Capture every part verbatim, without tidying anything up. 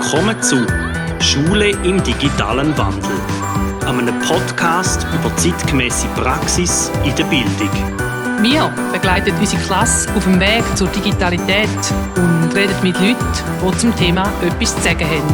Willkommen zu «Schule im digitalen Wandel», einem Podcast über zeitgemäße Praxis in der Bildung. Wir begleiten unsere Klasse auf dem Weg zur Digitalität und reden mit Leuten, die zum Thema etwas zu sagen haben.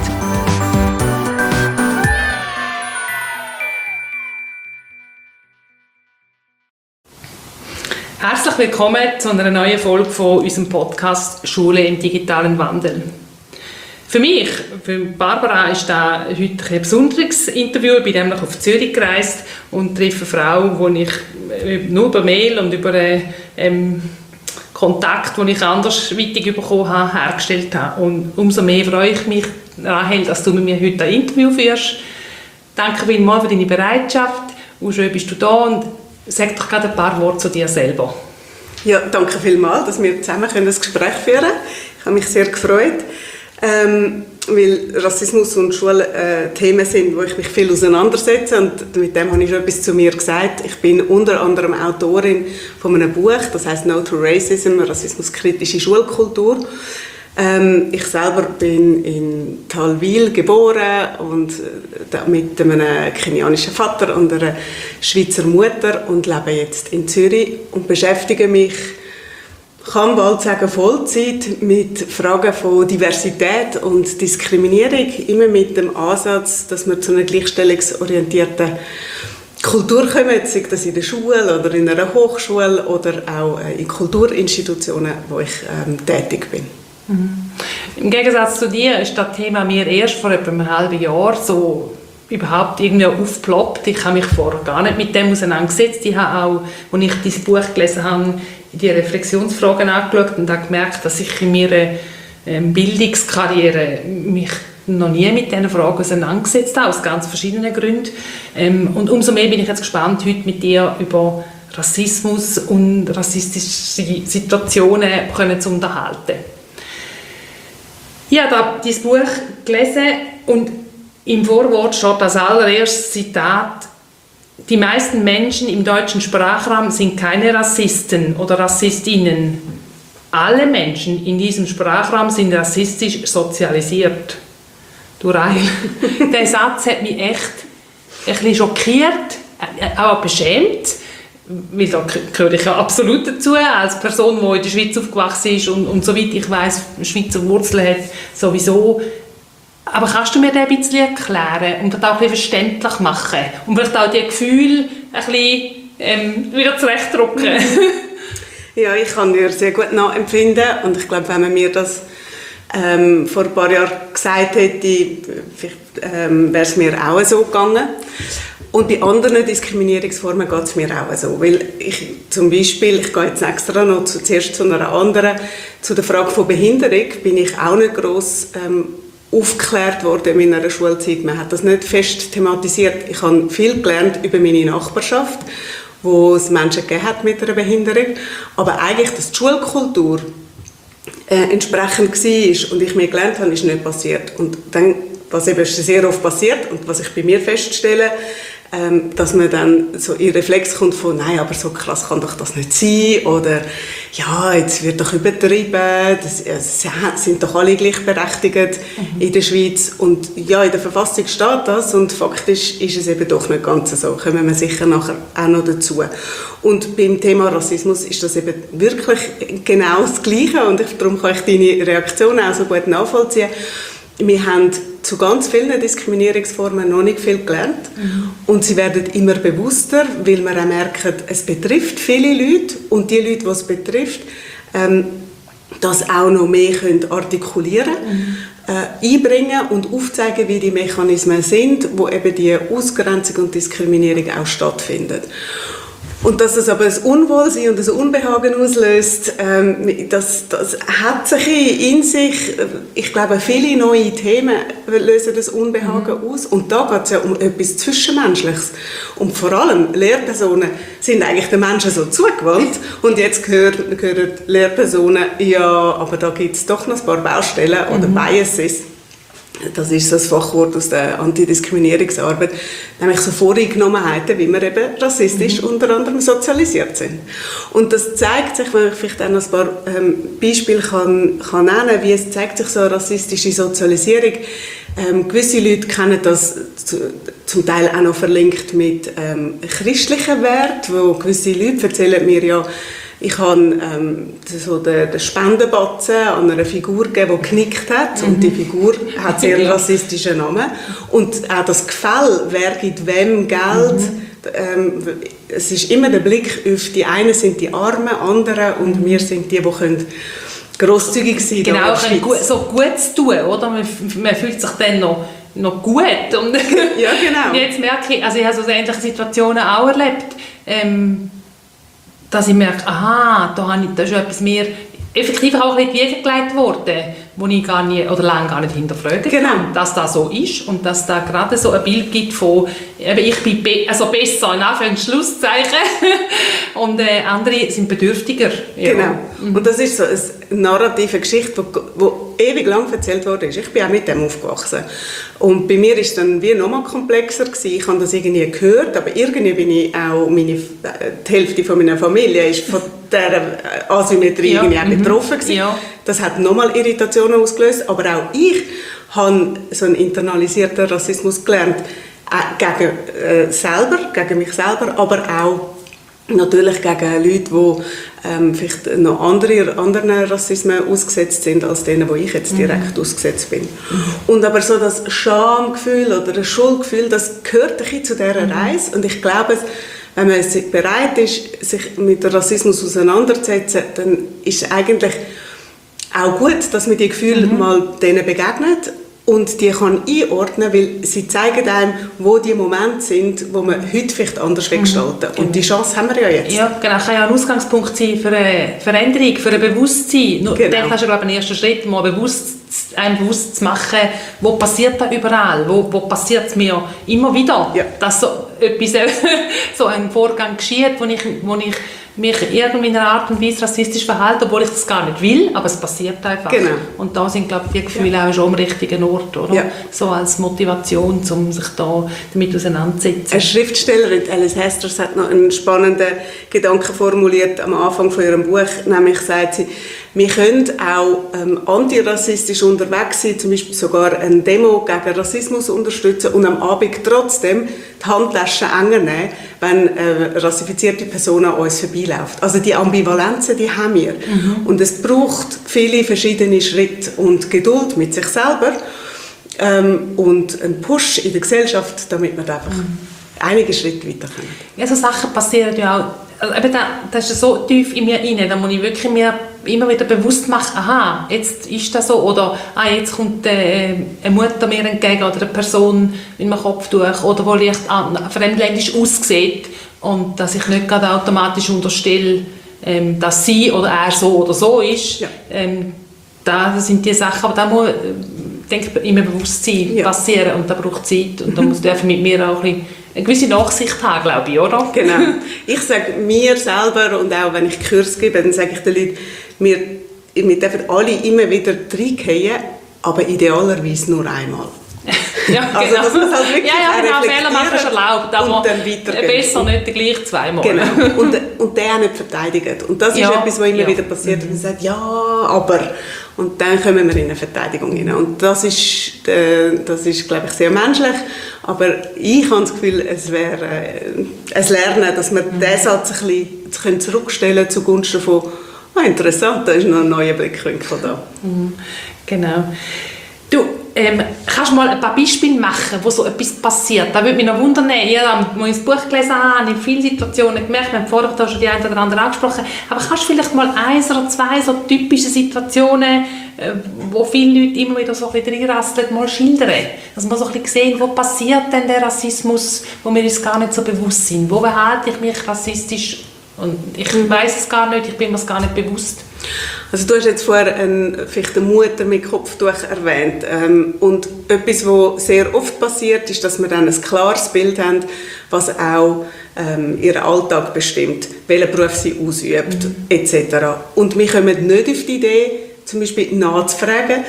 Herzlich willkommen zu einer neuen Folge von unserem Podcast «Schule im digitalen Wandel». Für mich, für Barbara, ist das heute ein besonderes Interview. Ich bin nämlich auf Zürich gereist und treffe eine Frau, die ich nur über Mail und über ähm, Kontakt, den ich andersweitig bekommen habe, hergestellt habe. Und umso mehr freue ich mich, Rahel, dass du mit mir heute ein Interview führst. Danke vielmals für deine Bereitschaft. Wie schön bist du da und sag doch gerade ein paar Worte zu dir selber. Ja, danke vielmals, dass wir zusammen das Gespräch führen können. Ich habe mich sehr gefreut. Ähm, weil Rassismus und Schule äh, Themen sind, wo ich mich viel auseinandersetze, und mit dem habe ich schon etwas zu mir gesagt. Ich bin unter anderem Autorin von einem Buch, das heißt No to Racism, rassismuskritische Schulkultur. Ähm, ich selber bin in Talwil geboren und äh, mit einem kenianischen Vater und einer Schweizer Mutter und lebe jetzt in Zürich und beschäftige mich, kann bald sagen, Vollzeit mit Fragen von Diversität und Diskriminierung, immer mit dem Ansatz, dass wir zu einer gleichstellungsorientierten Kultur kommen, sei das in der Schule oder in einer Hochschule oder auch in Kulturinstitutionen, wo ich ähm, tätig bin. Mhm. Im Gegensatz zu dir ist das Thema mir erst vor etwa einem halben Jahr so überhaupt irgendwie aufgeploppt. Ich habe mich vorher gar nicht mit dem auseinandergesetzt. Ich habe auch, als ich dieses Buch gelesen habe, die Reflexionsfragen angeschaut und habe gemerkt, dass ich in meiner ähm, Bildungskarriere mich noch nie mit diesen Fragen auseinandergesetzt habe, aus ganz verschiedenen Gründen. Ähm, und umso mehr bin ich jetzt gespannt, heute mit dir über Rassismus und rassistische Situationen können zu unterhalten. Ich habe dieses Buch gelesen und im Vorwort steht als allererstes Zitat: Die meisten Menschen im deutschen Sprachraum sind keine Rassisten oder Rassistinnen. Alle Menschen in diesem Sprachraum sind rassistisch sozialisiert. Du Rahel, der Satz hat mich echt ein bisschen schockiert, auch beschämt, weil da gehöre ich ja absolut dazu, als Person, die in der Schweiz aufgewachsen ist und, und soweit ich weiss, Schweizer Wurzeln hat, sowieso. Aber kannst du mir das ein bisschen erklären und das auch ein bisschen verständlich machen? Und vielleicht auch die Gefühle ein bisschen ähm, wieder zurechtdrücken? Ja, ich kann dir sehr gut nachempfinden. Und ich glaube, wenn man mir das ähm, vor ein paar Jahren gesagt hätte, ähm, wäre es mir auch so gegangen. Und bei anderen Diskriminierungsformen geht es mir auch so. Weil ich zum Beispiel, ich gehe jetzt extra noch zu, zuerst zu einer anderen, zu der Frage von Behinderung, bin ich auch nicht gross ähm, aufgeklärt worden in meiner Schulzeit. Man hat das nicht fest thematisiert. Ich habe viel gelernt über meine Nachbarschaft, wo es Menschen gegeben hat mit einer Behinderung. Aber eigentlich, dass die Schulkultur äh, entsprechend war und ich mehr gelernt habe, ist nicht passiert. Und dann, was eben sehr oft passiert und was ich bei mir feststelle, ähm, dass man dann so in Reflex kommt von, nein, aber so krass kann doch das nicht sein, oder ja, jetzt wird doch übertrieben, das, es sind doch alle gleichberechtigt mhm. in der Schweiz, und ja, in der Verfassung steht das, und faktisch ist es eben doch nicht ganz so, kommen wir sicher nachher auch noch dazu. Und beim Thema Rassismus ist das eben wirklich genau das Gleiche, und ich, darum kann ich deine Reaktion auch so gut nachvollziehen. Wir haben zu ganz vielen Diskriminierungsformen noch nicht viel gelernt. Mhm. Und sie werden immer bewusster, weil wir auch merken, es betrifft viele Leute, und die Leute, die es betrifft, ähm, das auch noch mehr können artikulieren, mhm. äh, einbringen und aufzeigen, wie die Mechanismen sind, wo eben die Ausgrenzung und Diskriminierung auch stattfindet. Und dass es aber ein Unwohlsein und ein Unbehagen auslöst, ähm, das, das hat sich in sich, ich glaube, viele neue Themen lösen das Unbehagen mhm. aus. Und da geht es ja um etwas Zwischenmenschliches. Und vor allem Lehrpersonen sind eigentlich den Menschen so zugewandt. Und jetzt hören, hören Lehrpersonen, ja, aber da gibt es doch noch ein paar Baustellen mhm. oder Biases. Das ist das Fachwort aus der Antidiskriminierungsarbeit, nämlich so Voreingenommenheiten, wie wir eben rassistisch mhm. unter anderem sozialisiert sind. Und das zeigt sich, wenn ich vielleicht auch noch ein paar ähm, Beispiele kann, kann nennen, wie es zeigt sich so eine rassistische Sozialisierung. Ähm, gewisse Leute kennen das zu, zum Teil auch noch verlinkt mit ähm, christlichen Werten, wo gewisse Leute erzählen mir ja, ich habe ähm, so den, den Spendenbatzen an einer Figur gegeben, die genickt hat. Mhm. Und die Figur hat sehr ja. rassistischen Namen. Und auch das Gefälle, wer gibt wem Geld, mhm. ähm, es ist immer der Blick auf die einen sind die Armen, andere und mhm. wir sind die, die können grosszügig sein. Genau, können gut, so gut zu tun, oder? Man, man fühlt sich dann noch, noch gut. Und ja, genau. Jetzt merke ich, also ich habe so ähnliche Situationen auch erlebt, ähm, dass ich merke, aha, da, habe ich, da ist etwas mehr effektiv auch ein bisschen gelegt worden, wo ich gar nie, oder lange gar nicht hinterfragt genau. habe, dass das so ist und dass da gerade so ein Bild gibt von, eben, ich bin be- also besser, in Anführungszeichen, und äh, andere sind bedürftiger. Ja. Genau. Mhm. Und das ist so eine narrative Geschichte, die ewig lang erzählt worden ist. Ich bin auch mit dem aufgewachsen. Und bei mir war es dann wie noch mal komplexer gewesen. Ich habe das irgendwie gehört, aber irgendwie bin ich auch, meine, die Hälfte von meiner Familie ist von dieser Asymmetrie ja. irgendwie auch betroffen gewesen. Ja. Das hat nochmal Irritationen ausgelöst, aber auch ich habe so einen internalisierten Rassismus gelernt, äh, gegen äh, selber, gegen mich selber, aber auch natürlich gegen Leute, die ähm, vielleicht noch andere, anderen Rassismen ausgesetzt sind, als denen, wo ich jetzt direkt mhm. ausgesetzt bin. Mhm. Und aber so das Schamgefühl oder das Schuldgefühl, das gehört ein bisschen zu dieser Reise. Und ich glaube, wenn man bereit ist, sich mit Rassismus auseinanderzusetzen, dann ist es eigentlich auch gut, dass man die Gefühle mhm. mal denen begegnet und die kann einordnen, weil sie zeigen einem, wo die Momente sind, wo man heute vielleicht anders mhm. gestalten. Und die Chance haben wir ja jetzt. Ja, genau. Das kann ja ein Ausgangspunkt sein für eine Veränderung, für ein Bewusstsein. Genau. Dann kannst du, glaube ich, einen ersten Schritt, mal bewusst, einem bewusst zu machen, wo passiert das überall, wo, wo passiert es mir immer wieder, ja. dass so, etwas, so ein Vorgang geschieht, wo ich, wo ich mich irgendwie in einer Art und Weise rassistisch verhalte, obwohl ich das gar nicht will, aber es passiert einfach. Genau. Und da sind, glaube ich, die Gefühle ja. auch schon am richtigen Ort, oder? Ja. So als Motivation, um sich da damit auseinanderzusetzen. Eine Schriftstellerin, Alice Hasters, hat noch einen spannenden Gedanken formuliert am Anfang von ihrem Buch, nämlich sagt sie, wir können auch ähm, antirassistisch unterwegs sein, zum Beispiel sogar eine Demo gegen Rassismus unterstützen und am Abend trotzdem die Handtaschen enger nehmen, wenn eine rassifizierte Person an uns vorbeiläuft. Also die Ambivalenzen, die haben wir. Mhm. Und es braucht viele verschiedene Schritte und Geduld mit sich selber ähm, und einen Push in der Gesellschaft, damit wir einfach mhm. einige Schritte weiterkommen. Ja, so Sachen passieren ja auch. Also eben da, das ist so tief in mir rein, da muss ich wirklich mir immer wieder bewusst machen, aha, jetzt ist das so, oder ah, jetzt kommt äh, eine Mutter mir entgegen oder eine Person mit einem Kopftuch oder wo leicht fremdländisch aussieht und dass ich nicht gerade automatisch unterstelle, ähm, dass sie oder er so oder so ist. Ja. Ähm, das sind die Sachen, aber da muss äh, denke ich, immer Bewusstsein ja. passieren und da braucht Zeit und da muss ich mit mir auch ein bisschen eine gewisse Nachsicht haben, glaube ich, oder? Genau. Ich sage mir selber und auch wenn ich Kurs gebe, dann sage ich den Leuten, wir, wir dürfen alle immer wieder reingehen, aber idealerweise nur einmal. Ja, genau. Also, dass man halt wirklich ja, ja, genau, Fehler machen ist erlaubt, aber und dann weitergehen. Besser nicht gleich zweimal. Genau. Und, und der auch nicht verteidigt. Und das ist ja. etwas, was immer ja. wieder passiert. Und man sagt, ja, aber... Und dann kommen wir in eine Verteidigung hinein. Und das ist, äh, das ist, glaube ich, sehr menschlich. Aber ich habe das Gefühl, es wäre äh, ein Lernen, dass wir mhm. diesen Satz ein bisschen zurückstellen können zugunsten von, ah, interessant, da ist noch ein neuer Blickwinkel da. Mhm. Genau. Du, ähm, kannst du mal ein paar Beispiele machen, wo so etwas passiert? Da würde mich noch wundern, ich habe das Buch gelesen, habe in vielen Situationen gemerkt, wir haben vorher da schon die eine oder andere angesprochen, aber kannst du vielleicht mal eins oder zwei so typische Situationen, äh, wo viele Leute immer wieder so ein bisschen reinrasseln, mal schildern? Dass wir so ein bisschen sehen, wo passiert denn der Rassismus, wo wir uns gar nicht so bewusst sind? Wo verhalte ich mich rassistisch? Und ich weiss es gar nicht, ich bin mir es gar nicht bewusst. Also du hast jetzt vorher ein, vielleicht eine Mutter mit Kopftuch erwähnt. Ähm, und etwas, was sehr oft passiert, ist, dass wir dann ein klares Bild haben, was auch ähm, ihren Alltag bestimmt, welchen Beruf sie ausübt, mhm. et cetera. Und wir kommen nicht auf die Idee, zum Beispiel nachzufragen,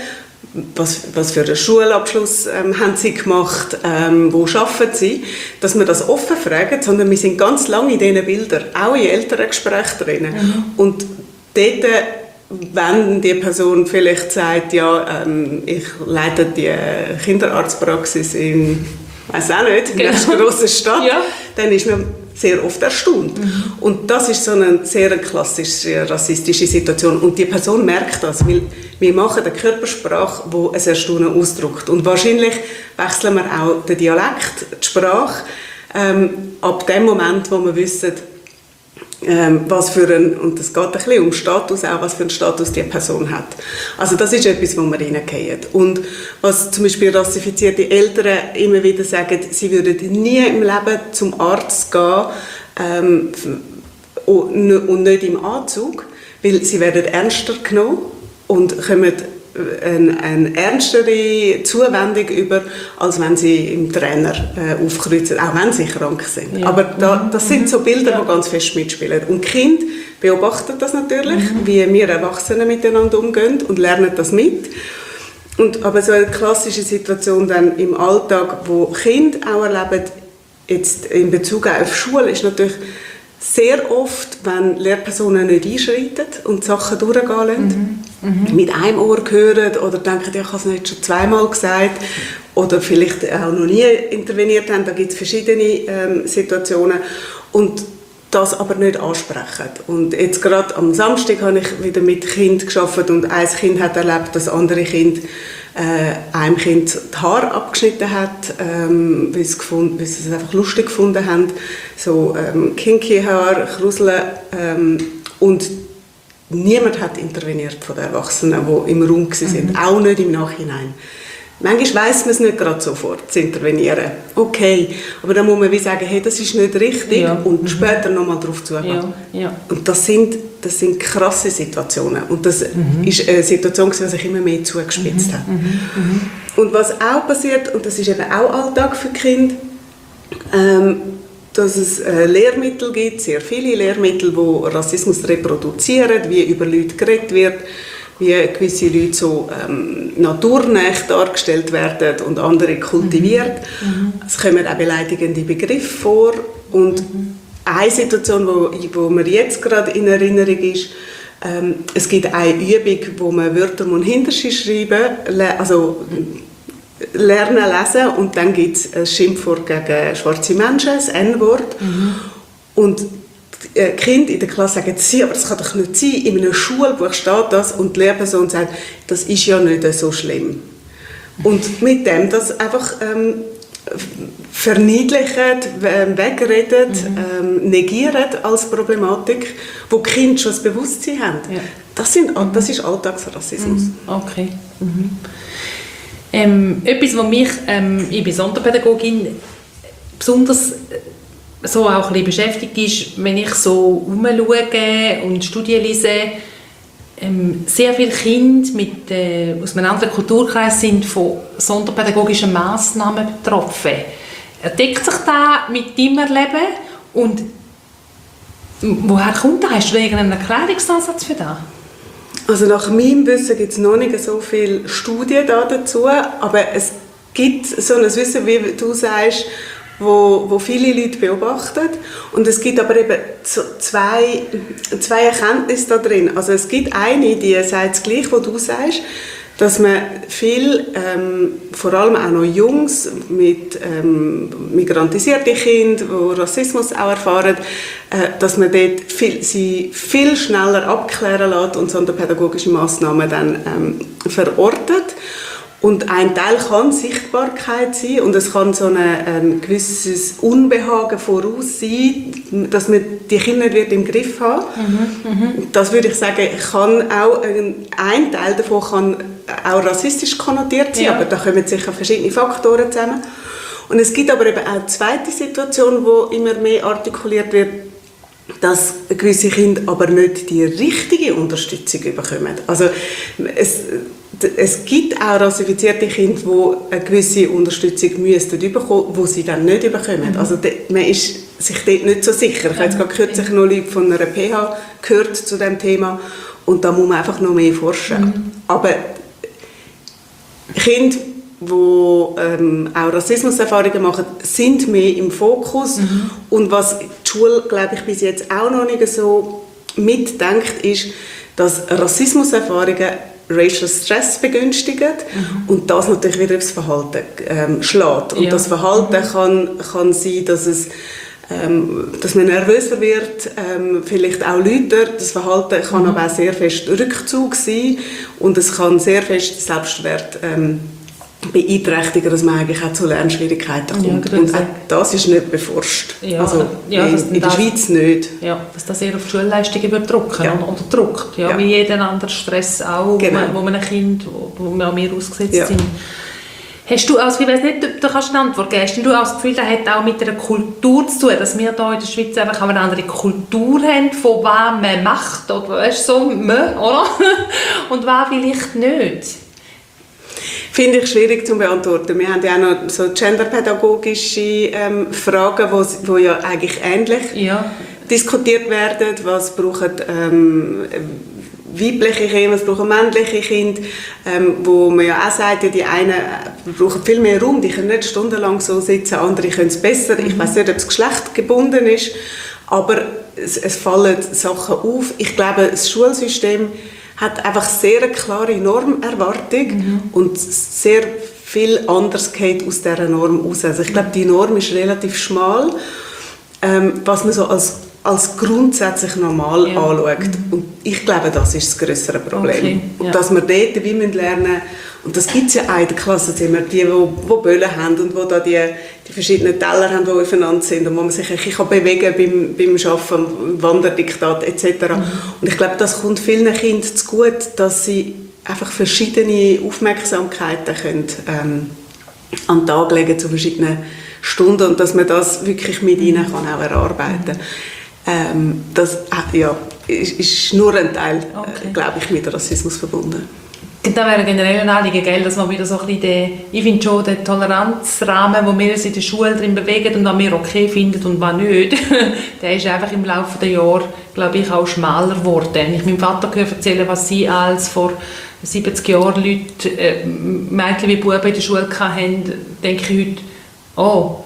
was, was für einen Schulabschluss ähm, haben sie gemacht, ähm, wo arbeiten sie, dass wir das offen fragen, sondern wir sind ganz lange in diesen Bildern, auch in älteren Gesprächen drin. Mhm. Und dort, wenn die Person vielleicht sagt, ja, ähm, ich leite die Kinderarztpraxis in, weiß auch nicht, in einer genau. grossen Stadt, ja. dann ist man sehr oft erstaunt. Mhm. Und das ist so eine sehr klassische rassistische Situation. Und die Person merkt das, weil wir machen eine Körpersprache, die ein Erstaunen ausdrückt. Und wahrscheinlich wechseln wir auch den Dialekt, die Sprache, ähm, ab dem Moment, wo wir wissen, ähm, was für ein, und es geht ein bisschen um Status, auch was für einen Status die Person hat. Also das ist etwas, wo wir reingehen. Und was zum Beispiel rassifizierte Eltern immer wieder sagen, sie würden nie im Leben zum Arzt gehen ähm, und nicht im Anzug, weil sie werden ernster genommen und kommen eine, eine ernstere Zuwendung über, als wenn sie im Trainer äh, aufkreuzen, auch wenn sie krank sind. Ja. Aber da, das sind so Bilder, ja. die ganz fest mitspielen. Und Kind beobachtet das natürlich, mhm. wie wir Erwachsene miteinander umgehen und lernen das mit. Und, aber so eine klassische Situation dann im Alltag, wo Kinder auch erleben, jetzt in Bezug auf Schule, ist natürlich sehr oft, wenn Lehrpersonen nicht einschreiten und Sachen durchgehen lassen, mhm. Mhm. mit einem Ohr hören oder denken, ja, ich habe es nicht schon zweimal gesagt oder vielleicht auch noch nie interveniert haben, da gibt es verschiedene ähm, Situationen und das aber nicht ansprechen. Und jetzt gerade am Samstag habe ich wieder mit Kindern gearbeitet und ein Kind hat erlebt, dass andere Kind äh, einem Kind die Haare abgeschnitten hat, ähm, weil sie es einfach lustig gefunden haben. So ähm, kinky Haar, Kruseln. Ähm, und niemand hat interveniert von den Erwachsenen, die im Raum waren, mhm. auch nicht im Nachhinein. Manchmal weiss man es nicht gerade sofort, zu intervenieren. Okay, aber dann muss man wie sagen, hey, das ist nicht richtig ja. und mhm. später nochmal darauf zugehen. Ja. Ja. Und das sind, das sind krasse Situationen. Und das mhm. ist eine Situation, die sich immer mehr zugespitzt mhm. hat. Mhm. Mhm. Und was auch passiert, und das ist eben auch Alltag für Kinder, ähm, dass es äh, Lehrmittel gibt, sehr viele Lehrmittel, die Rassismus reproduzieren, wie über Leute geredet wird, wie gewisse Leute so ähm, naturnah dargestellt werden und andere kultiviert. Mhm. Es kommen auch beleidigende Begriffe vor. Und mhm. eine Situation, wo, wo mir jetzt gerade in Erinnerung ist, ähm, es gibt eine Übung, wo man Wörter und Hinterschi schreiben, also lernen, lesen und dann gibt es ein Schimpfwort gegen schwarze Menschen, das En-Wort. Mhm. Und die Kinder in der Klasse sagen, sie, aber das kann doch nicht sein, in einem Schulbuch steht das und die Lehrperson sagt, das ist ja nicht so schlimm. Und mit dem das einfach ähm, verniedlicht, wegredet, mhm. ähm, negiert als Problematik, wo die Kinder schon das Bewusstsein haben. Ja. Das, sind, das ist Alltagsrassismus. Mhm. Okay. Mhm. Ähm, etwas, was mich, ähm, ich bin Sonderpädagogin, besonders so auch ein bisschen beschäftigt ist, wenn ich so herumschaue und Studien lese, ähm, sehr viele Kinder mit, äh, aus einem anderen Kulturkreis sind von sonderpädagogischen Massnahmen betroffen. Deckt sich das mit deinem Erleben? Und woher kommt das? Hast du irgendeinen Erklärungsansatz für das? Also nach meinem Wissen gibt es noch nicht so viele Studien dazu, aber es gibt so ein Wissen, wie du sagst, wo, wo viele Leute beobachten. Und es gibt aber eben zwei, zwei Erkenntnisse da drin. Also es gibt eine, die sagt das Gleiche, was du sagst, dass man viel, ähm, vor allem auch noch Jungs mit ähm, migrantisierten Kindern, die Rassismus auch erfahren, äh, dass man dort viel, sie viel schneller abklären lässt und sonderpädagogische Massnahmen dann ähm, verortet. Und ein Teil kann Sichtbarkeit sein und es kann so eine, ein gewisses Unbehagen voraus sein, dass man die Kinder nicht im Griff haben. Mhm, mh. Das würde ich sagen, kann auch ein, ein Teil davon kann auch rassistisch konnotiert sein, ja. aber da kommen sicher verschiedene Faktoren zusammen. Und es gibt aber eben auch eine zweite Situation, wo immer mehr artikuliert wird, dass gewisse Kinder aber nicht die richtige Unterstützung bekommen. Also es, es gibt auch rassifizierte Kinder, die eine gewisse Unterstützung müssten bekommen, die sie dann nicht bekommen. Mhm. Also man ist sich dort nicht so sicher. Ich habe jetzt gerade kürzlich noch Leute von einer P H gehört zu diesem Thema und da muss man einfach noch mehr forschen. Mhm. Aber Kinder, die ähm, auch Rassismuserfahrungen machen, sind mehr im Fokus. Mhm. Und was die Schule, glaube ich, bis jetzt auch noch nicht so mitdenkt, ist, dass Rassismuserfahrungen Racial Stress begünstigen mhm. und das natürlich wieder aufs Verhalten ähm, schlägt. Und ja. das Verhalten mhm. kann, kann sein, dass es Ähm, dass man nervöser wird, ähm, vielleicht auch lauter. Das Verhalten kann mhm. aber auch sehr fest Rückzug sein und es kann sehr fest Selbstwert ähm, beeinträchtigen, dass man eigentlich auch zu Lernschwierigkeiten kommt. Ja, und auch das ist nicht beforscht. Ja, also ja, in, in der Schweiz nicht. Ja, dass das eher auf die Schulleistungen wird drücken ja. oder drückt. Ja, ja. Wie jeden anderen Stress auch, genau. wo, man, wo man ein Kind, wo, wo wir auch mehr ausgesetzt ja. sind. Hast du, also ich weiss nicht, du kannst eine Antwort geben, hast du auch das Gefühl, das hat auch mit einer Kultur zu tun, dass wir hier in der Schweiz einfach eine andere Kultur haben, von was man macht, oder weißt du, so, man, oder? Und was vielleicht nicht? Finde ich schwierig zu beantworten. Wir haben ja auch noch so genderpädagogische ähm, Fragen, wo, wo ja eigentlich ähnlich ja. diskutiert werden. Was brauchen ähm, weibliche Kinder, was brauchen männliche Kinder, ähm, wo man ja auch sagt, ja, die einen brauchen viel mehr Raum, die können nicht stundenlang so sitzen, andere können es besser. Mhm. Ich weiss nicht, ob es geschlechtgebunden ist, aber es, es fallen Sachen auf. Ich glaube, das Schulsystem hat einfach sehr eine klare Normerwartung mhm. und sehr viel anders geht aus dieser Norm raus. Also ich glaube, die Norm ist relativ schmal, ähm, was man so als als grundsätzlich normal ja. anschaut. Mhm. Und ich glaube, das ist das grössere Problem. Okay. Ja. Und dass wir dort wie lernen müssen, und das gibt es ja auch in der Klassenzimmer, die, die, die Böllen haben und die da die, die verschiedenen Teller haben, die aufeinander sind und wo man sich ein bisschen bewegen kann beim, beim Arbeiten, Wanderdiktat et cetera. Mhm. Und ich glaube, das kommt vielen Kindern zu gut, dass sie einfach verschiedene Aufmerksamkeiten können, ähm, an den Tag legen zu verschiedenen Stunden und dass man das wirklich mit ihnen kann auch erarbeiten kann. Ähm, das ja, ist, ist nur ein Teil, okay. äh, glaube ich, mit Rassismus verbunden. Da wäre generell ein Anliegen, gell, dass man wieder so ein bisschen den, ich finde schon, den Toleranzrahmen, wo wir uns in der Schule drin bewegen und was wir okay finden und was nicht, der ist einfach im Laufe der Jahre, glaube ich, auch schmaler geworden. Wenn ich meinem Vater höre erzählen, was sie als vor siebzig Jahren Leute, äh, Mädchen wie Buben in der Schule hatten, denke ich heute, oh,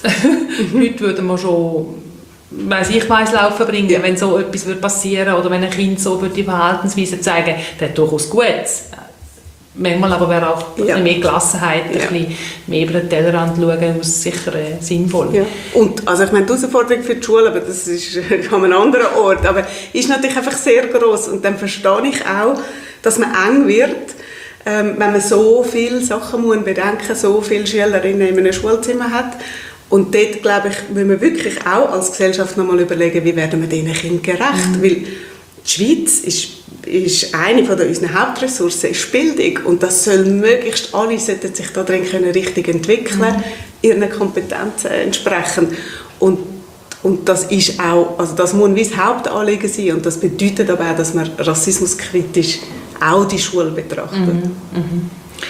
heute würden wir schon weiss ich weiss laufen bringen, ja. wenn so etwas passieren würde oder wenn ein Kind so die Verhaltensweise zeigen würde, das hat durchaus Gutes. Manchmal aber wäre auch ja. ein bisschen mehr Gelassenheit, ja. ein bisschen mehr über den Tellerrand schauen, ist sicher äh, sinnvoll. Ja. Und also ich meine, die Herausforderung für die Schule, aber das ist an einem anderen Ort, aber ist natürlich einfach sehr gross und dann verstehe ich auch, dass man eng wird, ähm, wenn man so viele Sachen muss bedenken, so viele Schülerinnen in einem Schulzimmer hat. Und dort, glaube ich, müssen wir wirklich auch als Gesellschaft noch mal überlegen, wie werden wir diesen Kindern gerecht. Mhm. Weil die Schweiz ist, ist eine von unseren Hauptressourcen, ist Bildung. Und das soll möglichst alle sollten sich da drin können richtig entwickeln, mhm. ihren Kompetenzen entsprechend. Und, und das ist auch, also das muss wie das Hauptanliegen sein. Und das bedeutet aber auch, dass man rassismuskritisch auch die Schule betrachtet. Mhm. Mhm.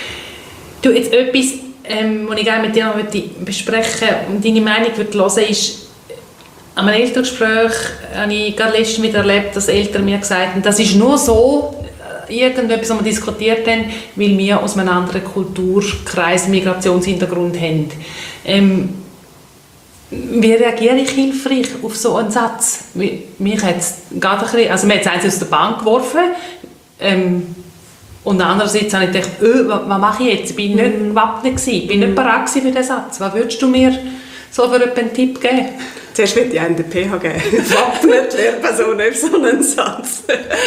Du, jetzt etwas, Ähm, was ich gerne mit dir noch besprechen möchte und deine Meinung würde hören, ist, an einem Elterngespräch habe ich gerade letztens wieder erlebt, dass Eltern mir gesagt haben, das ist nur so, irgendetwas, was wir diskutiert haben, weil wir aus einem anderen Kulturkreis Migrationshintergrund haben. Ähm, wie reagiere ich hilfreich auf so einen Satz? Mich hat es gerade ein bisschen, also mir hat es eins aus der Bank geworfen, ähm, und andererseits habe ich gedacht, öh, was mache ich jetzt? Ich bin nicht gewappnet, ich bin nicht bereit für diesen Satz. Was würdest du mir so für einen Tipp geben? Zuerst würde ich einen den P H geben. Wappnet Lehrperson auf so einen Satz.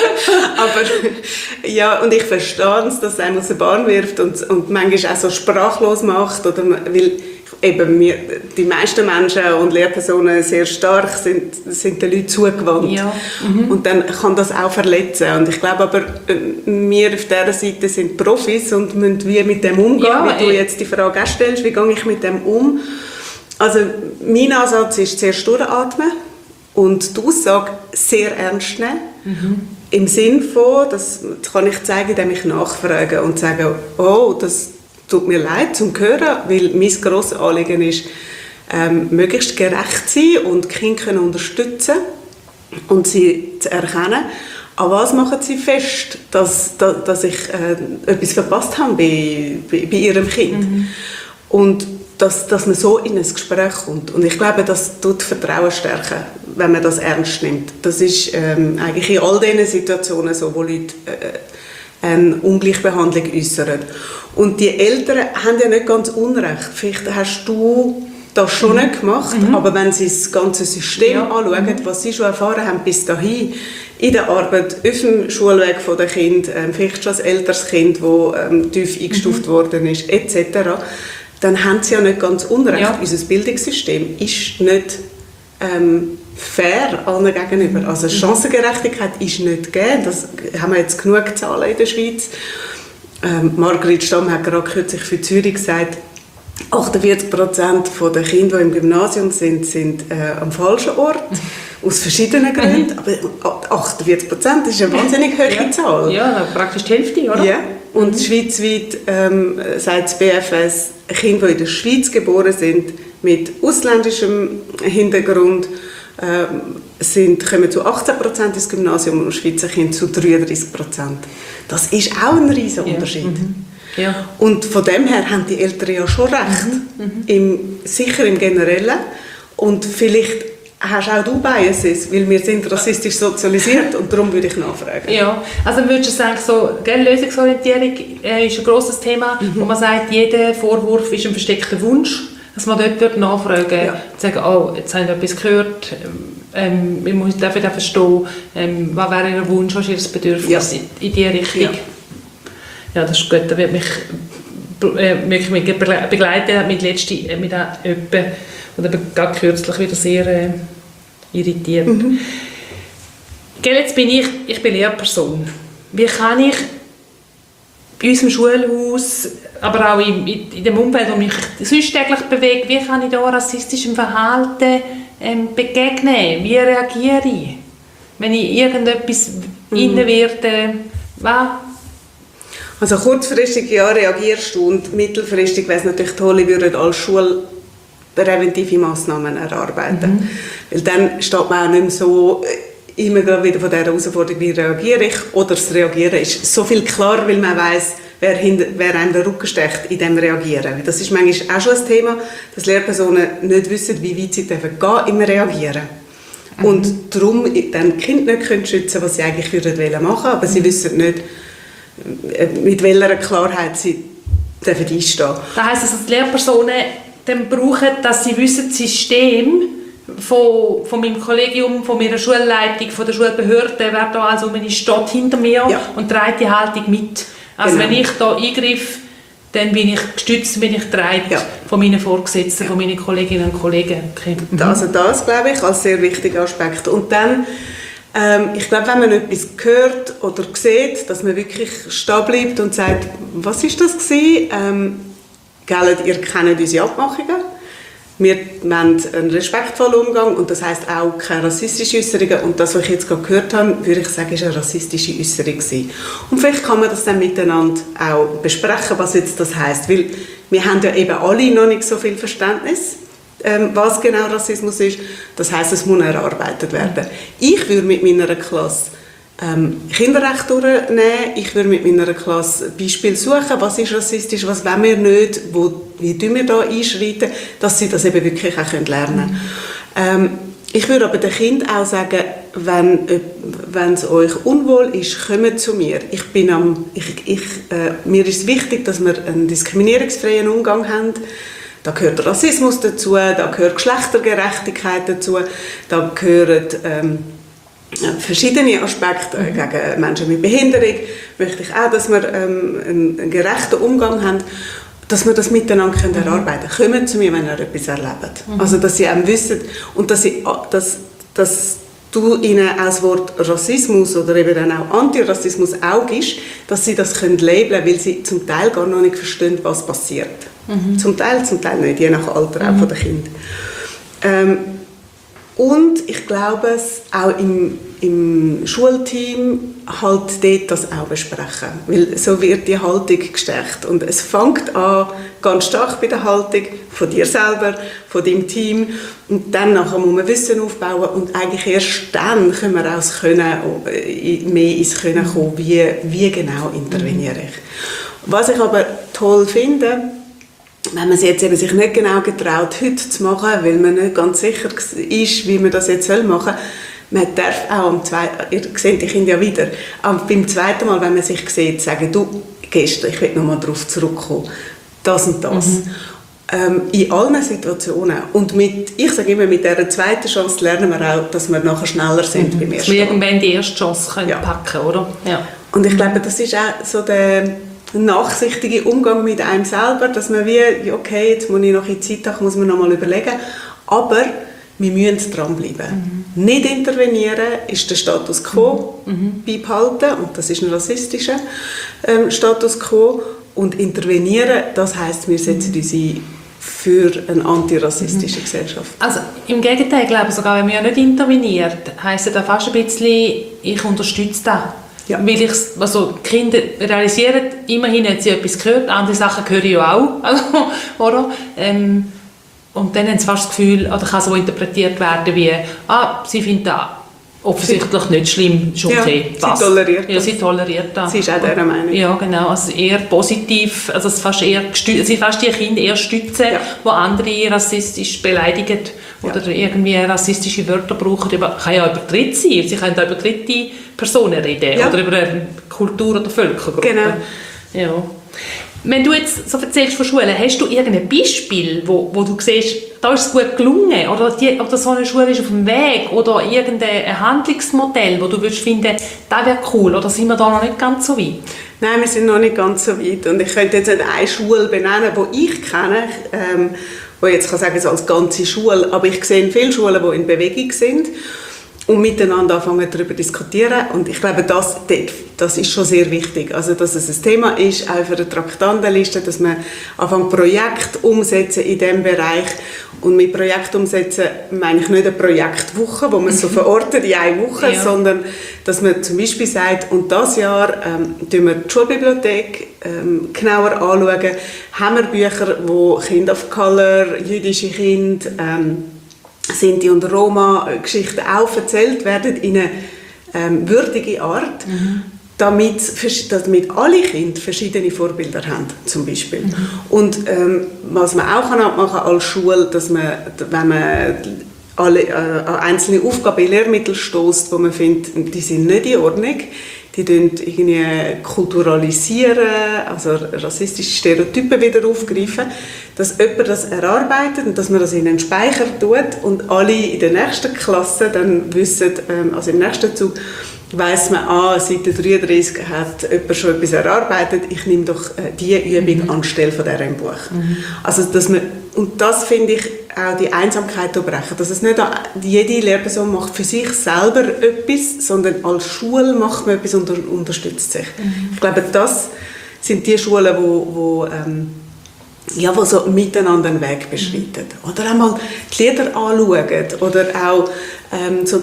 Aber ja, und ich verstehe es, dass es einem aus der Bahn wirft und, und manchmal auch so sprachlos macht. Oder, weil eben wir, die meisten Menschen und Lehrpersonen sehr stark sind, sind den Leuten zugewandt. Ja. Mhm. Und dann kann das auch verletzen. Und ich glaube aber, wir auf dieser Seite sind Profis und müssen wie mit dem umgehen, ja, wie du jetzt die Frage auch stellst, wie gehe ich mit dem um? Also mein Ansatz ist zuerst durchatmen und die Aussage sehr ernst nehmen. Mhm. Im Sinn von, das kann ich zeigen, indem ich nachfrage und sage, oh, das tut mir leid zum Hören, weil mein grosses Anliegen ist, ähm, möglichst gerecht sein und die Kinder unterstützen und sie zu erkennen. an was machen Sie fest, dass, dass, dass ich äh, etwas verpasst habe bei, bei, bei Ihrem Kind. Mhm. Und dass, dass man so in ein Gespräch kommt. Und ich glaube, das tut Vertrauen stärken, wenn man das ernst nimmt. Das ist ähm, eigentlich in all diesen Situationen so, wo Leute äh, eine Ungleichbehandlung äußern. Und die Eltern haben ja nicht ganz Unrecht. Vielleicht hast du das schon mhm. nicht gemacht, mhm. aber wenn sie das ganze System ja. anschauen, mhm. was sie schon erfahren haben bis dahin, in der Arbeit, auf dem Schulweg der Kinder, ähm, vielleicht schon als älteres Kind, das ähm, tief eingestuft mhm. worden ist, et cetera, dann haben sie ja nicht ganz Unrecht. Ja. Unser Bildungssystem ist nicht ähm, fair allen gegenüber. Also Chancengerechtigkeit ist nicht gegeben. Das haben wir jetzt genug Zahlen in der Schweiz. Ähm, Margrit Stamm hat gerade kürzlich für Zürich gesagt, achtundvierzig Prozent der Kinder, die im Gymnasium sind, sind äh, am falschen Ort. Aus verschiedenen Gründen. Aber achtundvierzig Prozent ist eine wahnsinnig hohe ja. Zahl. Ja, praktisch die Hälfte, oder? Ja. Und mhm. schweizweit ähm, sagt das B F S, Kinder, die in der Schweiz geboren sind, mit ausländischem Hintergrund, äh, sind, kommen zu achtzehn Prozent ins Gymnasium und Schweizer Kinder zu dreiunddreißig Prozent. Das ist auch ein riesiger Unterschied. Ja. Mhm. Ja. Und von dem her haben die Eltern ja schon recht, mhm. im, sicher im Generellen. Und vielleicht hast auch du Biases, weil wir sind rassistisch sozialisiert und darum würde ich nachfragen. Ja, also würdest du sagen, so, gell, Lösungsorientierung äh, ist ein grosses Thema, mhm. wo man sagt, jeder Vorwurf ist ein versteckter Wunsch, dass man dort wird nachfragen, ja. sagen, oh, jetzt habe ich etwas gehört, ähm, ich muss dafür verstehen, ähm, was wäre Ihr Wunsch, was ist Ihr Bedürfnis ja. in diese Richtung. Ja. ja, das ist gut, da wird mich, äh, mich begleiten, hat mich letzte mit jemandem, oder gerade kürzlich wieder sehr äh, irritiert. Mhm. Gell, jetzt bin ich, ich bin Lehrperson. Wie kann ich bei unserem Schulhaus, aber auch in, in dem Umfeld, wo mich sonst täglich bewegt, wie kann ich da rassistischem Verhalten ähm, begegnen? Wie reagiere ich, wenn ich irgendetwas mhm. innen werde? Was? Also kurzfristig ja, reagierst du und mittelfristig wäre es natürlich toll, ich würde als Schule präventive Massnahmen erarbeiten. Mhm. Weil dann steht man auch nicht mehr so immer wieder von dieser Herausforderung, wie reagiere ich, oder das Reagieren ist so viel klar, weil man weiss, wer, hinter, wer einem den Rücken stecht in dem Reagieren. Das ist manchmal auch schon ein Thema, dass Lehrpersonen nicht wissen, wie weit sie gehen dürfen im Reagieren. Mhm. Und darum dann die Kinder nicht können schützen, was sie eigentlich machen würden, aber sie wissen nicht, mit welcher Klarheit sie dürfen einstehen. Das heisst, dass die Lehrpersonen dann brauchen, dass sie wissen, das System von, von meinem Kollegium, von meiner Schulleitung, von der Schulbehörde, wer da also steht hinter mir ja. und trägt die Haltung mit. Also genau. wenn ich da eingreife, dann bin ich gestützt, bin ich getragen ja. von meinen Vorgesetzten, ja. von meinen Kolleginnen und Kollegen. Okay. Mhm. Also das, glaube ich, als sehr wichtiger Aspekt. Und dann, ähm, ich glaube, wenn man etwas hört oder sieht, dass man wirklich stehen bleibt und sagt, was ist das gewesen? Ähm, Gell, ihr kennt unsere Abmachungen. Wir wollen einen respektvollen Umgang und das heisst auch keine rassistischen Äußerungen. Und das, was ich jetzt gerade gehört habe, würde ich sagen, ist eine rassistische Äußerung gewesen. Und vielleicht kann man das dann miteinander auch besprechen, was jetzt das heisst. Weil wir haben ja eben alle noch nicht so viel Verständnis, ähm, was genau Rassismus ist. Das heisst, es muss erarbeitet werden. Ich würde mit meiner Klasse Ähm, Kinderrecht durchnehmen. Ich würde mit meiner Klasse Beispiele suchen, was ist rassistisch, was wollen wir nicht, wo, wie tun wir da einschreiten, dass sie das eben wirklich auch lernen können. Ähm, ich würde aber den Kindern auch sagen, wenn, wenn es euch unwohl ist, kommt zu mir. Ich bin am, ich, ich, äh, mir ist wichtig, dass wir einen diskriminierungsfreien Umgang haben. Da gehört Rassismus dazu, da gehört Geschlechtergerechtigkeit dazu, da gehören ähm, verschiedene Aspekte mhm. gegen Menschen mit Behinderung. Möchte ich auch, dass wir ähm, einen, einen gerechten Umgang haben, dass wir das miteinander können mhm. erarbeiten können. Kommen zu mir, wenn ihr etwas erlebt. Mhm. Also, dass sie auch wissen und dass, sie, dass, dass du ihnen auch das Wort Rassismus oder eben dann auch Antirassismus auch gibst, dass sie das können labeln, weil sie zum Teil gar noch nicht verstehen, was passiert. Mhm. Zum Teil, zum Teil nicht, je nach Alter mhm. auch von den Kindern. Ähm, Und ich glaube, es auch im, im Schulteam halt dort das auch besprechen. Weil so wird die Haltung gestärkt. Und es fängt an ganz stark bei der Haltung von dir selber, von deinem Team. Und dann nachher muss man Wissen aufbauen. Und eigentlich erst dann können wir auch das Können, mehr ins Können kommen, wie, wie genau interveniere ich. Was ich aber toll finde, wenn man es jetzt eben sich nicht genau getraut, heute zu machen, weil man nicht ganz sicher ist, wie man das jetzt machen soll, man darf auch am zweiten, ihr seht die Kinder ja wieder, aber beim zweiten Mal, wenn man sich sieht, sagen, du, gestern, ich will noch mal darauf zurückkommen, das und das. Mhm. Ähm, in allen Situationen. Und mit, ich sage immer, mit dieser zweiten Chance lernen wir auch, dass wir nachher schneller sind mhm. beim ersten Mal. Dass wir irgendwann die erste Chance können ja. packen, oder? Ja. Und ich glaube, das ist auch so der nachsichtige Umgang mit einem selber, dass man wie, okay, jetzt muss ich noch in Zeit haben, muss man noch mal überlegen, aber wir müssen dranbleiben. Mhm. Nicht intervenieren ist der Status quo mhm. beibehalten, und das ist ein rassistischer ähm, Status quo, und intervenieren, das heisst, wir setzen uns ein für eine antirassistische mhm. Gesellschaft. Also im Gegenteil, ich glaube sogar, wenn man nicht interveniert, heisst das fast ein bisschen, ich unterstütze das. Ja. Weil ich, also die Kinder realisieren, immerhin haben sie etwas gehört, andere Sachen höre ich ja auch. Also, oder? Ähm, und dann haben sie fast das Gefühl, oder kann so interpretiert werden wie, ah, sie finden das offensichtlich sie, nicht schlimm, ist okay. Ja, sie toleriert das. Ja, sie toleriert das. Sie ist auch dieser Meinung. Ja, genau. Also eher positiv, also es fast eher gestü- sie fast die Kinder eher stützen, ja. die andere rassistisch beleidigen oder ja. irgendwie rassistische Wörter brauchen. Aber kann ja über Dritte sein. Sie können auch über dritte Personen reden ja. oder über eine Kultur- oder Völkergruppe. Genau. Ja. Wenn du jetzt so erzählst von Schulen, hast du irgendein Beispiel, wo, wo du siehst, da ist es gut gelungen oder, die, oder so eine Schule ist auf dem Weg oder irgendein Handlungsmodell, wo du würdest finden, das wäre cool, oder sind wir da noch nicht ganz so weit? Nein, wir sind noch nicht ganz so weit, und ich könnte jetzt nicht eine Schule benennen, die ich kenne, ähm, wo ich jetzt kann sagen, so als ganze Schule, aber ich sehe viele Schulen, die in Bewegung sind und miteinander anfangen darüber diskutieren, und ich glaube, das, das ist schon sehr wichtig, also dass es ein Thema ist, auch für eine Traktandenliste, dass man anfängt Projekte umsetzen in diesem Bereich, und mit Projekt umsetzen meine ich nicht eine Projektwoche, wo man so verortet in einer Woche, ja. sondern dass man zum Beispiel sagt, und dieses Jahr ähm, schauen wir die Schulbibliothek ähm, genauer anschauen, haben wir Bücher, wo Kinder of Color, jüdische Kinder, ähm, Sinti und Roma-Geschichten auch erzählt werden in eine ähm, würdige Art, mhm. damit, damit alle Kinder verschiedene Vorbilder haben, zum Beispiel. Mhm. Und ähm, was man auch machen kann als Schule, dass man, wenn man alle, äh, an einzelne Aufgaben in Lehrmittel stößt, wo man findet, die sind nicht in Ordnung, die irgendwie kulturalisieren, also rassistische Stereotypen wieder aufgreifen, dass jemand das erarbeitet und dass man das in einen Speicher tut und alle in der nächsten Klasse dann wissen, also im nächsten Zug weiss man, ah, Seite dreiunddreißig hat jemand schon etwas erarbeitet, ich nehme doch diese Übung mhm. anstelle von dieser im Buch. Mhm. Also, dass man, und das finde ich auch die Einsamkeit brechen, dass es nicht jede Lehrperson macht für sich selber etwas, sondern als Schule macht man etwas und unterstützt sich. Mhm. Ich glaube, das sind die Schulen, wo, wo ähm, ja, wo so miteinander einen Weg beschreiten. Oder auch mal die Lieder anschauen oder auch, ähm, so,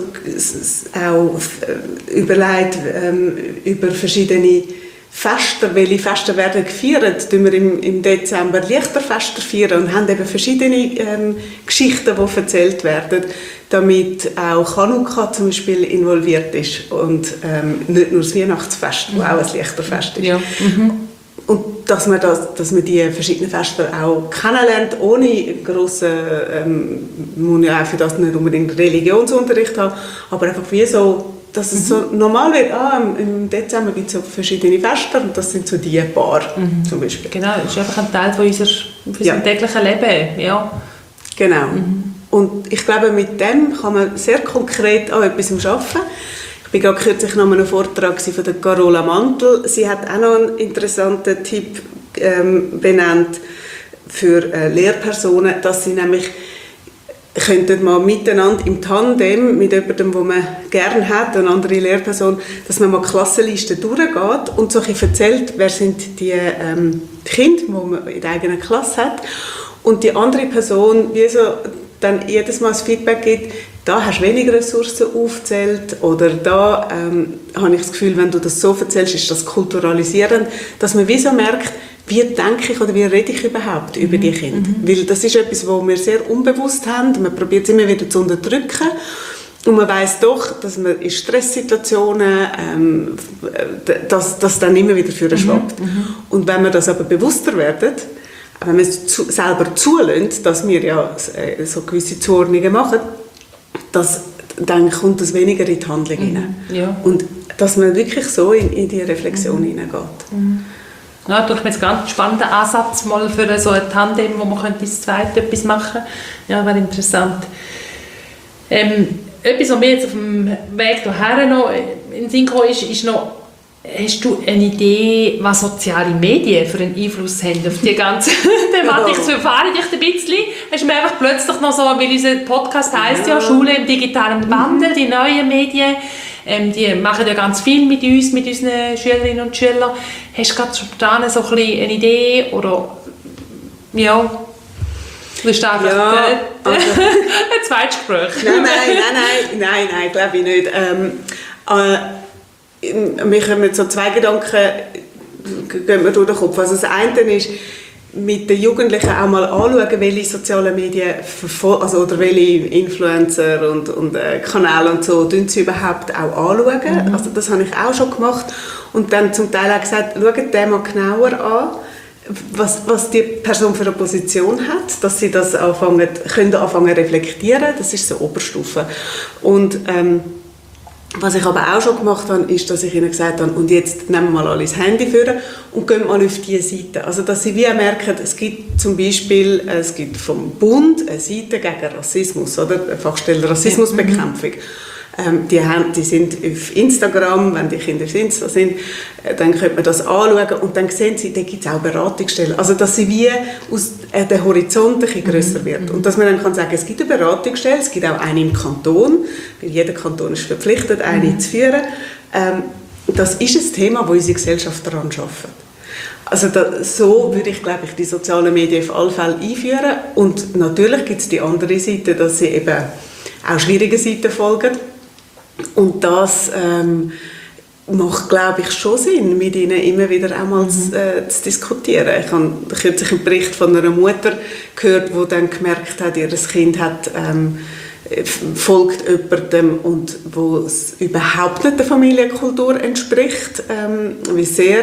auch äh, überlegt ähm, über verschiedene Feste, welche Feste werden gefeiert. Wir im, im Dezember Lichterfeste feiern und haben eben verschiedene ähm, Geschichten, die erzählt werden, damit auch Chanukka zum Beispiel involviert ist und ähm, nicht nur das Weihnachtsfest, das mhm. auch ein Lichterfest ist. Ja. Mhm. Und dass man, das, dass man die verschiedenen Feste auch kennenlernt, ohne grossen, ähm, muss ja auch für das nicht unbedingt Religionsunterricht haben, aber einfach wie so, dass es mhm. so normal wird, ah, im Dezember gibt es so verschiedene Feste und das sind so die paar mhm. zum Beispiel. Genau, das ist einfach ein Teil von unser, von unserem ja. täglichen Leben. Ja. Genau. Mhm. Und ich glaube, mit dem kann man sehr konkret an etwas arbeiten. Ich war gerade kürzlich noch einem Vortrag von der Carola Mantel. Sie hat auch noch einen interessanten Tipp ähm, benannt für äh, Lehrpersonen, dass sie nämlich könnten mal miteinander im Tandem mit jemandem, den man gerne hat, eine andere Lehrperson, dass man mal Klassenlisten durchgeht und so ein bisschen erzählt, wer sind die ähm, Kinder, die man in der eigenen Klasse hat, und die andere Person wie so dann jedes Mal das Feedback gibt, da hast du weniger Ressourcen aufgezählt oder da ähm, habe ich das Gefühl, wenn du das so erzählst, ist das kulturalisierend, dass man wie so merkt, wie denke ich oder wie rede ich überhaupt mhm. über die Kinder. Mhm. Weil das ist etwas, was wir sehr unbewusst haben. Man probiert es immer wieder zu unterdrücken. Und man weiss doch, dass man in Stresssituationen ähm, dass das dann immer wieder für schwappt. Mhm. Und wenn wir das aber bewusster werden, wenn wir es zu, selber zulässt, dass wir ja so gewisse Zuordnungen machen, das, dann kommt das weniger in die Handlung mhm. hinein. Ja. Und dass man wirklich so in, in die Reflexion mhm. hineingeht. Mhm. Ja, durch einen ganz spannenden Ansatz mal für so ein Tandem, wo man könnte das zweite etwas machen. Ja, wäre interessant. Ähm, etwas, was mir jetzt auf dem Weg hierher noch in den Sinn gekommen ist, ist noch, hast du eine Idee, was soziale Medien für einen Einfluss haben auf die ganze Thematik? Das erfahre ich ein bisschen. Hast du mir einfach plötzlich noch so, weil unser Podcast heisst ja, ja Schule im digitalen Wandel, die neuen Medien, ähm, die machen ja ganz viel mit uns, mit unseren Schülerinnen und Schülern. Hast du gerade spontan so ein bisschen eine Idee oder ja, du bist einfach ja, also, ein Zweitgespräch? Nein, nein, nein, nein, nein, nein, glaube ich nicht. Ähm, äh, mir kommen so zwei Gedanken, gehen mir durch den Kopf. Also das eine ist, mit den Jugendlichen auch mal anschauen, welche sozialen Medien also, oder welche Influencer und, und äh, Kanäle und so sie überhaupt auch anschauen. Mhm. Also das habe ich auch schon gemacht und dann zum Teil auch gesagt, schaut den mal genauer an, was, was die Person für eine Position hat, dass sie das anfangen, können anfangen reflektieren, das ist so Oberstufe. Und ähm, was ich aber auch schon gemacht habe, ist, dass ich ihnen gesagt habe, und jetzt nehmen wir mal alle das Handy vor und gehen mal auf diese Seite. Also, dass sie wie merken, es gibt zum Beispiel, es gibt vom Bund eine Seite gegen Rassismus, oder? Eine Fachstelle Rassismusbekämpfung. Ähm, die, haben, die sind auf Instagram, wenn die Kinder auf Insta sind, äh, dann könnte man das anschauen und dann sehen sie, da gibt es auch Beratungsstellen. Also, dass sie wie aus, äh, der Horizont ein bisschen grösser wird. Und dass man dann kann sagen, es gibt eine Beratungsstelle, es gibt auch eine im Kanton, weil jeder Kanton ist verpflichtet, eine mhm. zu führen. Ähm, das ist ein Thema, wo unsere Gesellschaft daran arbeitet. Also da, so würde ich, glaube ich, die sozialen Medien auf alle Fälle einführen. Und natürlich gibt es die andere Seite, dass sie eben auch schwierigen Seiten folgen. Und das ähm, macht, glaube ich, schon Sinn, mit ihnen immer wieder auch mal mhm. zu, äh, zu diskutieren. Ich habe kürzlich einen Bericht von einer Mutter gehört, die dann gemerkt hat, ihr Kind hat, ähm, folgt jemandem, und wo es überhaupt nicht der Familienkultur entspricht, ähm, wie sehr,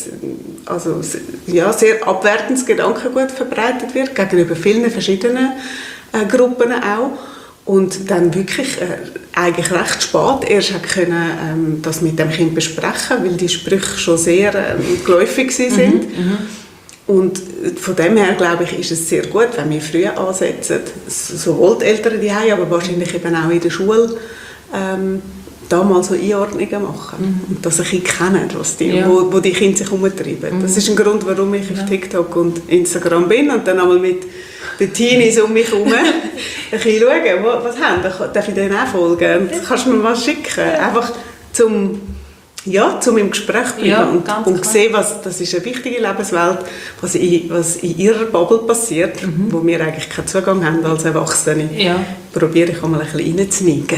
also, ja, sehr abwertendes Gedankengut verbreitet wird, gegenüber vielen verschiedenen äh, Gruppen auch. Und dann wirklich äh, eigentlich recht spät erst können, ähm, das mit dem Kind besprechen, weil die Sprüche schon sehr ähm, geläufig sind. Mhm, und von dem her, glaube ich, ist es sehr gut, wenn wir früh ansetzen, sowohl die Eltern die haben, aber wahrscheinlich eben auch in der Schule, ähm, da mal so Einordnungen machen. Mhm. Und dass sie kennen, was die, ja. wo, wo die Kinder sich umtreiben. Mhm. Das ist ein Grund, warum ich ja. auf TikTok und Instagram bin und dann einmal mit den Teenies um mich herum ein bisschen schauen, was haben die, darf ich denen auch folgen? Und kannst du mir was schicken? Ja. Einfach zum, ja, zum im Gespräch bleiben ja, und, und sehen, was, das ist eine wichtige Lebenswelt, was in, was in ihrer Bubble passiert, mhm. wo wir eigentlich keinen Zugang haben als Erwachsene. Ja. Probiere ich auch mal ein bisschen reinzunehmen.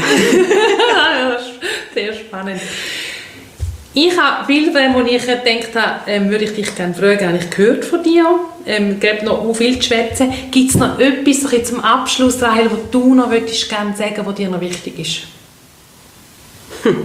Ja, sehr spannend. Ich habe viel, wo ich gedacht habe, ähm, würde ich dich gerne fragen, habe ich gehört von dir. Ähm, es gibt noch viel zu schwätzen. Gibt es noch etwas so zum Abschluss, Rahel, was du noch würdest gerne sagen, was dir noch wichtig ist? Hm.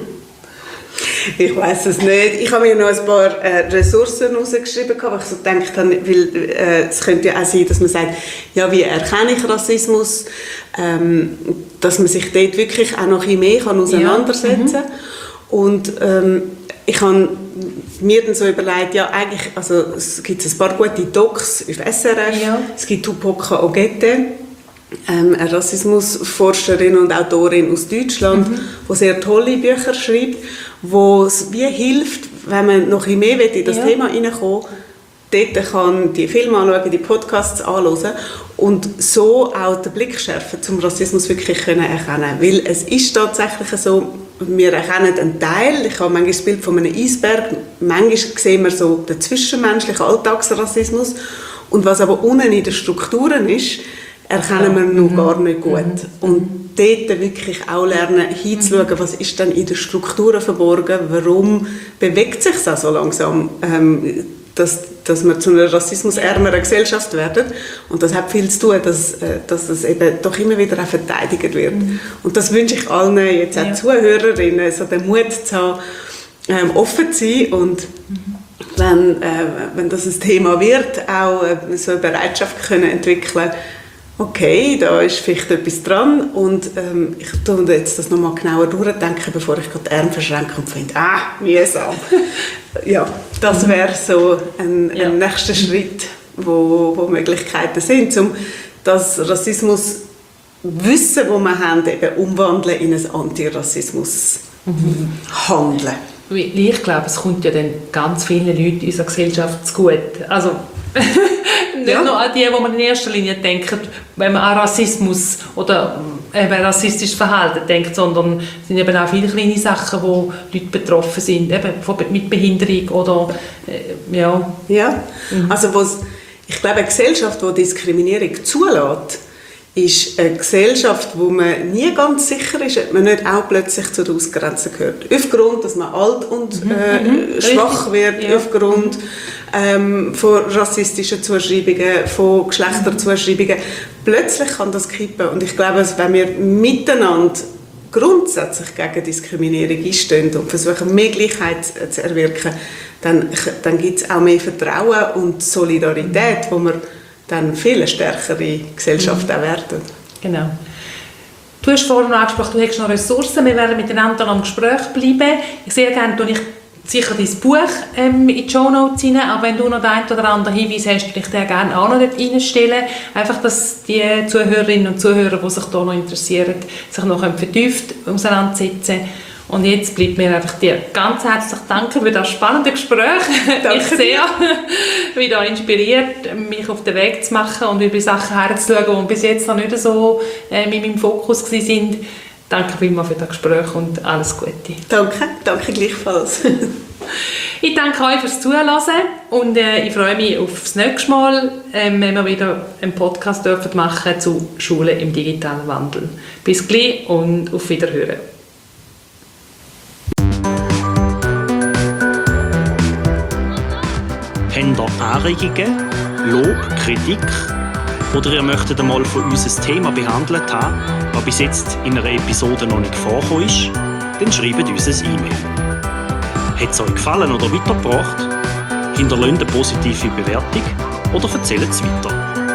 Ich weiss es nicht. Ich habe mir noch ein paar äh, Ressourcen rausgeschrieben, weil ich so gedacht habe, weil, äh, es könnte ja auch sein, dass man sagt, ja, wie erkenne ich Rassismus, ähm, dass man sich dort wirklich auch noch ein bisschen mehr kann auseinandersetzen kann. Ja. Mhm. Und ähm, ich habe mir dann so überlegt, ja, eigentlich, also es gibt ein paar gute Docs auf S R F, ja. Es gibt Tupoka Ogette, ähm, eine Rassismusforscherin und Autorin aus Deutschland, mhm. die sehr tolle Bücher schreibt, wo es wie hilft, wenn man noch ein bisschen mehr in das ja. Thema hineinkommt, dort kann die Filme anschauen, die Podcasts anhören und so auch den Blick schärfen, zum Rassismus wirklich können erkennen. Weil es ist tatsächlich so, wir erkennen einen Teil, ich habe manchmal das Bild von einem Eisberg, manchmal sehen wir so den zwischenmenschlichen Alltagsrassismus und was aber unten in den Strukturen ist, erkennen wir noch gar nicht gut. Und dort wirklich auch lernen, hinzuschauen, was ist denn in den Strukturen verborgen, warum bewegt sich das so langsam, ähm, dass, dass wir zu einer rassismusärmeren Gesellschaft werden. Und das hat viel zu tun, dass, dass es eben doch immer wieder auch verteidigt wird. Mhm. Und das wünsche ich allen, jetzt auch ja. Zuhörerinnen, so den Mut zu haben, ähm, offen zu sein und mhm. wenn, äh, wenn das ein Thema wird, auch äh, so eine Bereitschaft können entwickeln, okay, da ist vielleicht etwas dran und ähm, ich tue jetzt das nochmal genauer durchdenken, bevor ich gerade die Arme verschränke und finde, ah, mühsam. Ja, das wäre so ein, ja. ein nächster Schritt, wo, wo Möglichkeiten sind, um das Rassismus Wissen, das wir haben, eben umwandeln in ein Antirassismus-Handeln. Mhm. Ich glaube, es kommt ja dann ganz vielen Leuten in unserer Gesellschaft zu gut. Also nicht ja. nur an die, die man in erster Linie denkt, wenn man an Rassismus oder eben rassistisches Verhalten denkt, sondern es sind eben auch viele kleine Sachen, wo Leute betroffen sind, eben mit Behinderung oder äh, ja. Ja, mhm. also ich glaube, eine Gesellschaft, die Diskriminierung zulässt, ist eine Gesellschaft, wo man nie ganz sicher ist, ob man nicht auch plötzlich zu den Ausgrenzten gehört. Aufgrund, dass man alt und äh, mhm. schwach wird, ja. aufgrund ähm, von rassistischen Zuschreibungen, von Geschlechterzuschreibungen. Plötzlich kann das kippen. Und ich glaube, wenn wir miteinander grundsätzlich gegen Diskriminierung einstehen und versuchen, mehr Gleichheit zu erwirken, dann, dann gibt es auch mehr Vertrauen und Solidarität, wo wir dann viel stärkere Gesellschaft mhm. auch werden. Genau. Du hast vorhin noch angesprochen, du hast noch Ressourcen, wir werden miteinander am Gespräch bleiben. Ich sehr gerne tue ich sicher dein Buch ähm, in die Shownotes rein, aber wenn du noch den einen oder anderen Hinweis hast, würde ich den gerne auch noch dort reinstellen. Einfach, dass die Zuhörerinnen und Zuhörer, die sich da noch interessieren, sich noch vertieft auseinandersetzen. Und jetzt bleibt mir einfach dir ganz herzlich danken für das spannende Gespräch. Danke. Ich sehe, wie da inspiriert, mich auf den Weg zu machen und über Sachen herzuschauen, die bis jetzt noch nicht so äh, in meinem Fokus waren. Danke vielmals für das Gespräch und alles Gute. Danke, danke gleichfalls. Ich danke euch fürs Zuhören und äh, ich freue mich auf das nächste Mal, äh, wenn wir wieder einen Podcast dürfen machen zu Schule im digitalen Wandel. Bis gleich und auf Wiederhören. Habt ihr Anregungen, Lob, Kritik oder ihr möchtet einmal von uns ein Thema behandelt haben, das bis jetzt in einer Episode noch nicht vorgekommen ist, dann schreibt uns ein E-Mail. Hat es euch gefallen oder weitergebracht? Hinterlasst eine positive Bewertung oder erzählt es weiter.